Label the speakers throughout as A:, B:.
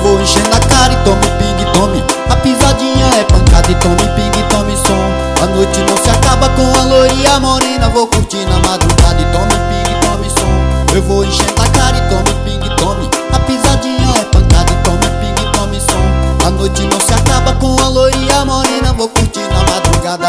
A: vou enchendo a cara e tome ping, tome. A pisadinha é pancada e tome ping, tome som. A noite não se acaba com a loirinha morena. Vou curtir na madrugada e tome ping, tome som. Eu vou enchendo a cara e tome ping, tome. A pisadinha é pancada e tome ping, tome som. A noite não se acaba com a loirinha morena. Vou curtir na madrugada.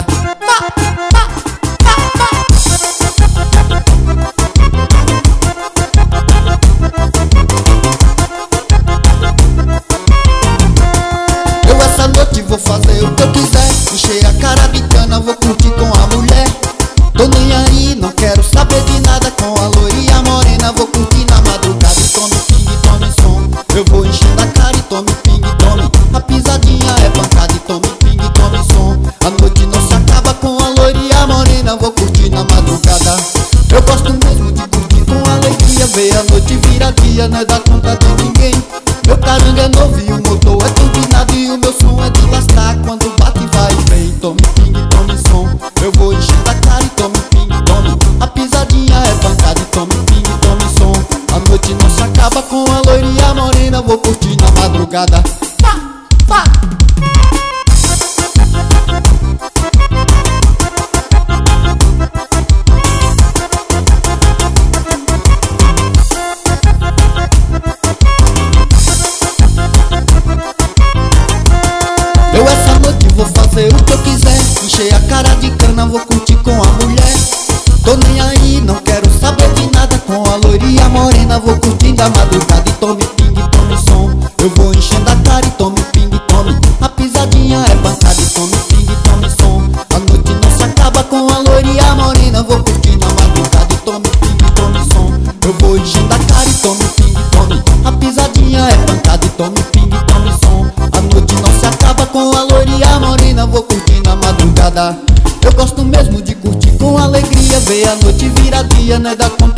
A: Eu essa noite vou fazer o que eu quiser. Encher a cara de cana, vou curtir com a mulher. Tô nem aí, não quero saber de nada. Com a loirinha morena vou curtir na madrugada. E tome ping, tome som. Eu vou enchendo a cara e tome ping, tome. A pisadinha é pancada e tome ping, tome som. A noite não se acaba com a loirinha morena. Vou curtir na madrugada. Eu gosto mesmo de curtir com alegria. Ver a noite virar dia, não é dar conta de ninguém. Meu caranga é novo e o motor é turbinado. E o meu som é de lascar, quando bate vai e vem. Tome ping, tome som. Eu vou enchendo a cara e tome ping, tome. A pisadinha é pancada e tome ping, tome som. A noite não se acaba com a loirinha morena. Vou curtir na madrugada. Eu essa noite vou fazer o que eu quiser. Encher a cara de cana, vou curtir com a mulher. Tô nem aí, não quero saber de nada. Com a loirinha morena vou curtindo a madrugada. E tome ping, tome som. Eu vou enchendo a cara e tome ping, tome. A pisadinha é pancada e tome ping, tome som. A noite não se acaba com a loirinha morena. Vou curtindo a madrugada e tome ping, tome som. Eu vou enchendo a cara e tome ping, tome. A pisadinha é pancada e tome ping, tome som. A noite não se acaba com a loirinha morena. Vou curtir na madrugada. Eu gosto mesmo de curtir com alegria. Ver a noite virar dia, não é dar conta